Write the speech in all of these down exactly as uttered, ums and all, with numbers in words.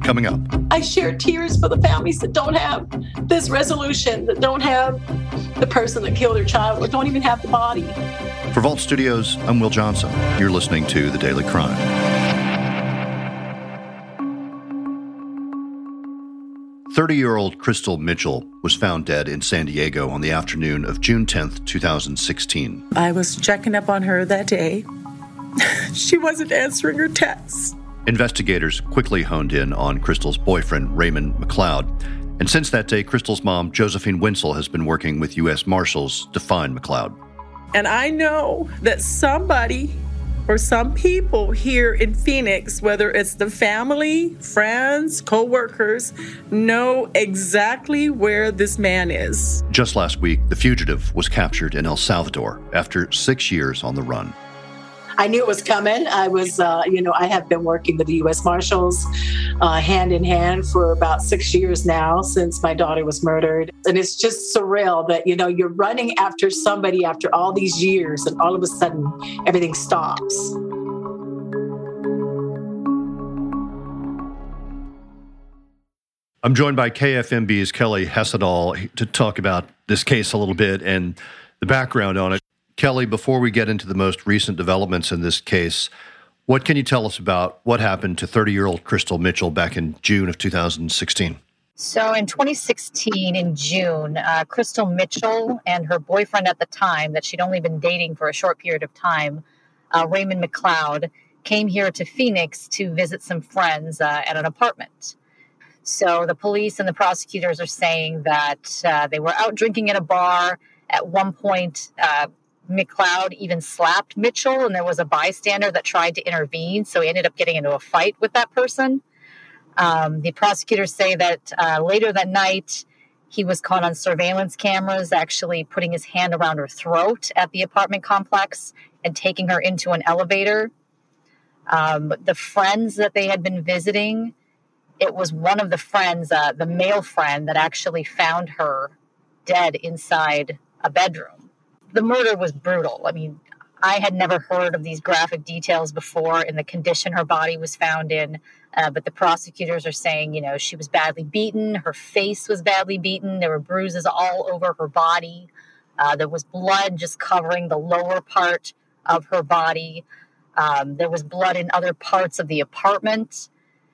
coming up. I share tears for the families that don't have this resolution, that don't have the person that killed their child, or don't even have the body. For Vault Studios, I'm Will Johnson. You're listening to The Daily Crime. thirty-year-old Crystal Mitchell was found dead in San Diego on the afternoon of June tenth, two thousand sixteen. I was checking up on her that day. She wasn't answering her texts. Investigators quickly honed in on Crystal's boyfriend, Raymond McLeod. And since that day, Crystal's mom, Josephine Winsel, has been working with U S Marshals to find McLeod. And I know that somebody or some people here in Phoenix, whether it's the family, friends, co-workers, know exactly where this man is. Just last week, the fugitive was captured in El Salvador after six years on the run. I knew it was coming. I was, uh, you know, I have been working with the U S Marshals uh, hand in hand for about six years now since my daughter was murdered. And it's just surreal that, you know, you're running after somebody after all these years and all of a sudden everything stops. I'm joined by K F M B's Kelly Hessedal to talk about this case a little bit and the background on it. Kelly, before we get into the most recent developments in this case, what can you tell us about what happened to thirty-year-old Crystal Mitchell back in June of two thousand sixteen? So in twenty sixteen, in June, uh, Crystal Mitchell and her boyfriend at the time, that she'd only been dating for a short period of time, uh, Raymond McLeod, came here to Phoenix to visit some friends uh, at an apartment. So the police and the prosecutors are saying that uh, they were out drinking at a bar. At one point, uh, McLeod even slapped Mitchell, and there was a bystander that tried to intervene, so he ended up getting into a fight with that person. Um, the prosecutors say that uh, later that night, he was caught on surveillance cameras, actually putting his hand around her throat at the apartment complex and taking her into an elevator. Um, the friends that they had been visiting, it was one of the friends, uh, the male friend, that actually found her dead inside a bedroom. The murder was brutal. I mean, I had never heard of these graphic details before in the condition her body was found in. Uh, but the prosecutors are saying, you know, she was badly beaten. Her face was badly beaten. There were bruises all over her body. Uh, there was blood just covering the lower part of her body. Um, there was blood in other parts of the apartment.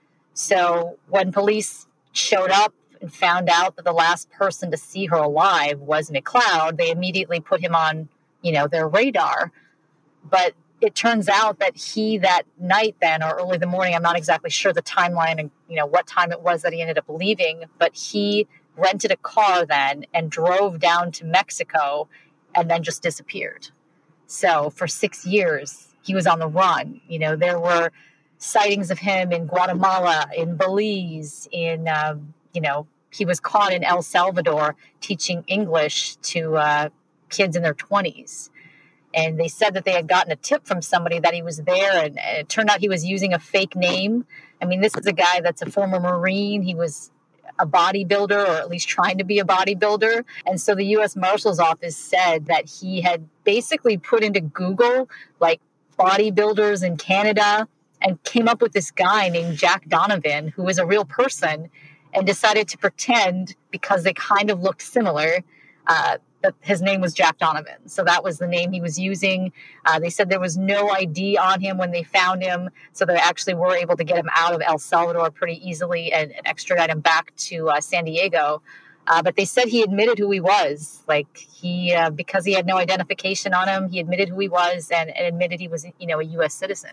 So when police showed up and found out that the last person to see her alive was McLeod, they immediately put him on, you know, their radar. But it turns out that he, that night then, or early in the morning, I'm not exactly sure the timeline and, you know, what time it was that he ended up leaving, but he rented a car then and drove down to Mexico and then just disappeared. So for six years, he was on the run. You know, there were sightings of him in Guatemala, in Belize, in, um, you know, he was caught in El Salvador teaching English to uh, kids in their twenties. And they said that they had gotten a tip from somebody that he was there, and it turned out he was using a fake name. I mean, this is a guy that's a former Marine. He was a bodybuilder, or at least trying to be a bodybuilder. And so the U S Marshal's Office said that he had basically put into Google, like, bodybuilders in Canada, and came up with this guy named Jack Donovan, who was a real person, and decided to pretend, because they kind of looked similar, uh, that his name was Jack Donovan. So that was the name he was using. Uh, they said there was no I D on him when they found him, so they actually were able to get him out of El Salvador pretty easily and, and extradite him back to uh, San Diego. Uh, but they said he admitted who he was. Like, he, uh, because he had no identification on him, he admitted who he was and, and admitted he was, you know, a U S citizen.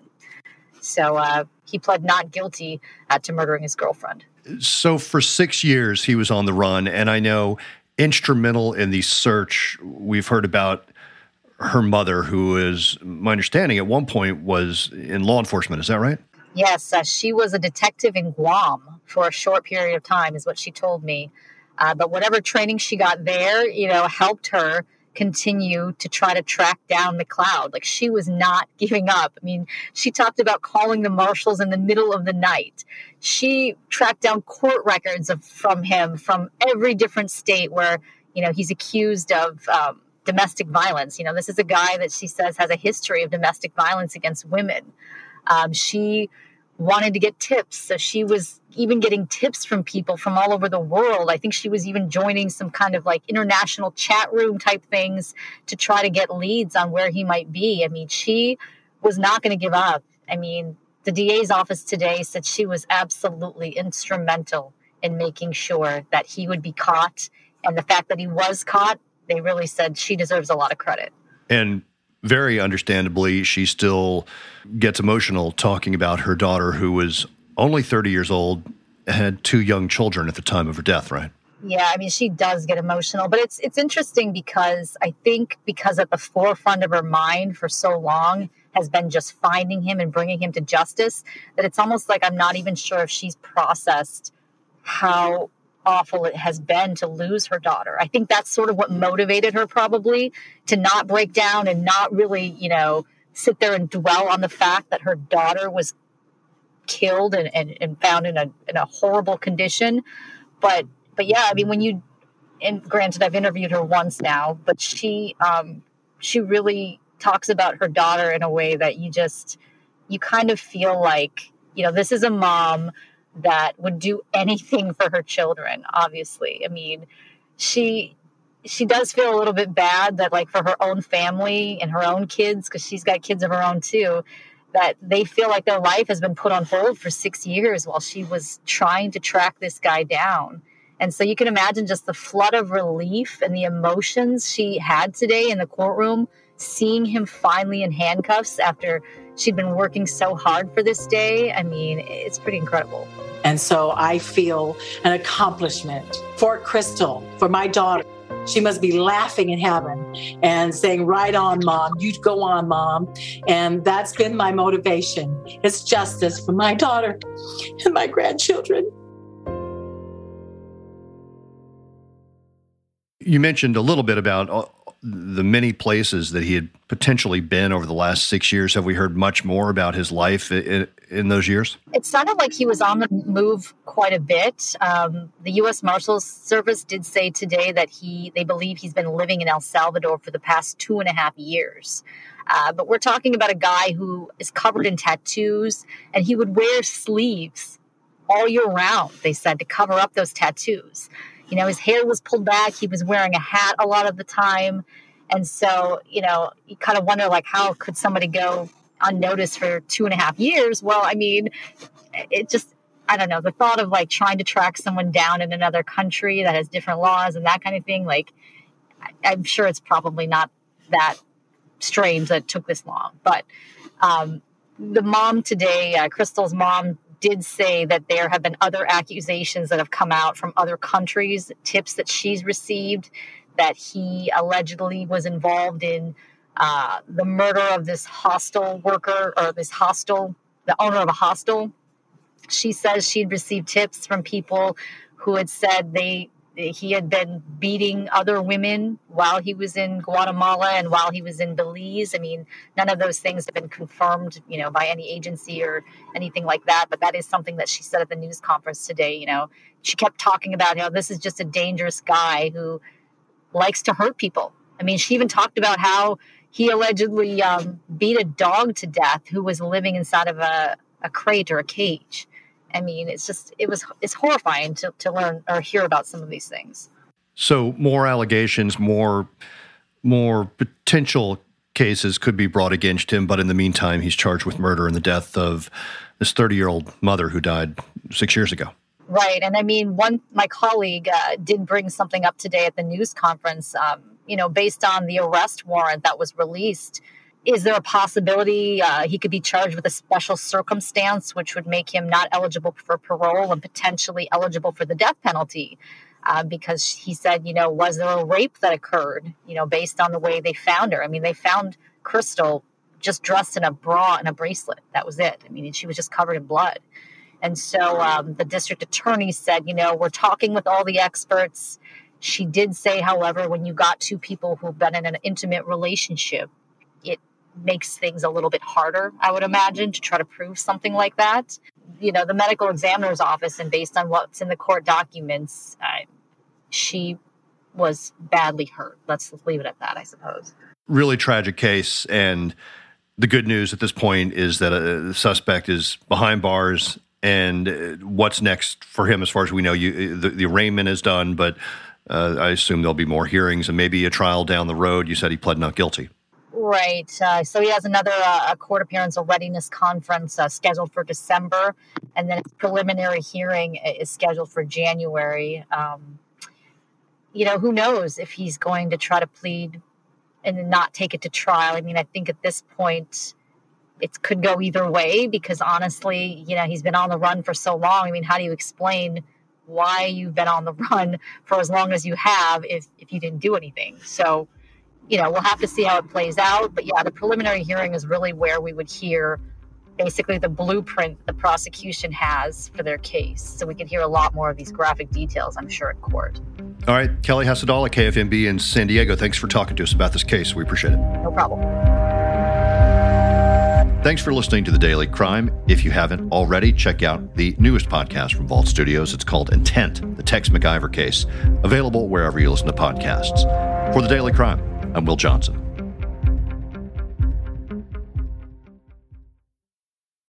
So uh, he pled not guilty uh, to murdering his girlfriend. So for six years, he was on the run, and I know instrumental in the search, we've heard about her mother, who is, my understanding, at one point was in law enforcement. Is that right? Yes, uh, she was a detective in Guam for a short period of time, is what she told me. Uh, but whatever training she got there, you know, helped her continue to try to track down McLeod. Like, she was not giving up. I mean, she talked about calling the marshals in the middle of the night. She tracked down court records of, from him from every different state where, you know, he's accused of um, domestic violence. You know, this is a guy that she says has a history of domestic violence against women. Um, she wanted to get tips. So she was even getting tips from people from all over the world. I think she was even joining some kind of like international chat room type things to try to get leads on where he might be. I mean, she was not going to give up. I mean, the D A's office today said she was absolutely instrumental in making sure that he would be caught. And the fact that he was caught, they really said she deserves a lot of credit. And very understandably, she still gets emotional talking about her daughter, who was only thirty years old, had two young children at the time of her death, right? Yeah, I mean, she does get emotional, but it's it's interesting because I think because at the forefront of her mind for so long has been just finding him and bringing him to justice, that it's almost like I'm not even sure if she's processed how awful it has been to lose her daughter. I think that's sort of what motivated her probably to not break down and not really, you know, sit there and dwell on the fact that her daughter was killed and, and, and found in a in a horrible condition. But but yeah, I mean, when you, and granted, I've interviewed her once now, but she um, she really talks about her daughter in a way that you just, you kind of feel like, you know, this is a mom that would do anything for her children, obviously. I mean, she she does feel a little bit bad that, like, for her own family and her own kids, because she's got kids of her own too, that they feel like their life has been put on hold for six years while she was trying to track this guy down. And so you can imagine just the flood of relief and the emotions she had today in the courtroom, seeing him finally in handcuffs after she'd been working so hard for this day. I mean, it's pretty incredible. And so I feel an accomplishment for Crystal, for my daughter. She must be laughing in heaven and saying, right on, Mom, you go on, Mom. And that's been my motivation. It's justice for my daughter and my grandchildren. You mentioned a little bit about the many places that he had potentially been over the last six years. Have we heard much more about his life in, in those years? It sounded like he was on the move quite a bit. Um, the U S Marshals Service did say today that he, they believe he's been living in El Salvador for the past two and a half years. Uh, but we're talking about a guy who is covered in tattoos, and he would wear sleeves all year round, they said, to cover up those tattoos. You know, his hair was pulled back. He was wearing a hat a lot of the time. And so, you know, you kind of wonder, like, how could somebody go unnoticed for two and a half years? Well, I mean, it just, I don't know, the thought of, like, trying to track someone down in another country that has different laws and that kind of thing, like, I'm sure it's probably not that strange that it took this long. But um, the mom today, uh, Crystal's mom, did say that there have been other accusations that have come out from other countries, tips that she's received, that he allegedly was involved in uh, the murder of this hostel worker, or this hostel, the owner of a hostel. She says she'd received tips from people who had said they he had been beating other women while he was in Guatemala and while he was in Belize. I mean, none of those things have been confirmed, you know, by any agency or anything like that. But that is something that she said at the news conference today. You know, she kept talking about how this is just a dangerous guy who likes to hurt people. I mean, she even talked about how he allegedly um, beat a dog to death who was living inside of a, a crate or a cage. I mean, it's just, it was, it's horrifying to, to learn or hear about some of these things. So more allegations, more, more potential cases could be brought against him. But in the meantime, he's charged with murder and the death of this thirty-year-old mother who died six years ago. Right. And I mean, one, my colleague uh, did bring something up today at the news conference, um, you know, based on the arrest warrant that was released. Is there a possibility uh, he could be charged with a special circumstance, which would make him not eligible for parole and potentially eligible for the death penalty? Uh, because he said, you know, was there a rape that occurred, you know, based on the way they found her? I mean, they found Crystal just dressed in a bra and a bracelet. That was it. I mean, she was just covered in blood. And so um, the district attorney said, you know, we're talking with all the experts. She did say, however, when you got two people who've been in an intimate relationship, it makes things a little bit harder, I would imagine, to try to prove something like that. You know, the medical examiner's office, and based on what's in the court documents, uh, she was badly hurt. Let's leave it at that, I suppose. Really tragic case. And the good news at this point is that uh, the suspect is behind bars And what's next for him as far as we know? You, the, the arraignment is done, but uh, I assume there'll be more hearings and maybe a trial down the road. You said he pled not guilty. Right. Uh, so he has another uh, court appearance, a readiness conference uh, scheduled for December, and then his preliminary hearing is scheduled for January. Um, you know, who knows if he's going to try to plead and then not take it to trial. I mean, I think at this point, it could go either way because honestly, you know, he's been on the run for so long. I mean, how do you explain why you've been on the run for as long as you have if, if you didn't do anything? So, you know, we'll have to see how it plays out. But yeah, the preliminary hearing is really where we would hear basically the blueprint the prosecution has for their case. So we can hear a lot more of these graphic details, I'm sure, at court. All right. Kelly Hessedal at K F M B in San Diego. Thanks for talking to us about this case. We appreciate it. No problem. Thanks for listening to The Daily Crime. If you haven't already, check out the newest podcast from Vault Studios. It's called Intent, the Tex McIver case, available wherever you listen to podcasts. For The Daily Crime, I'm Will Johnson.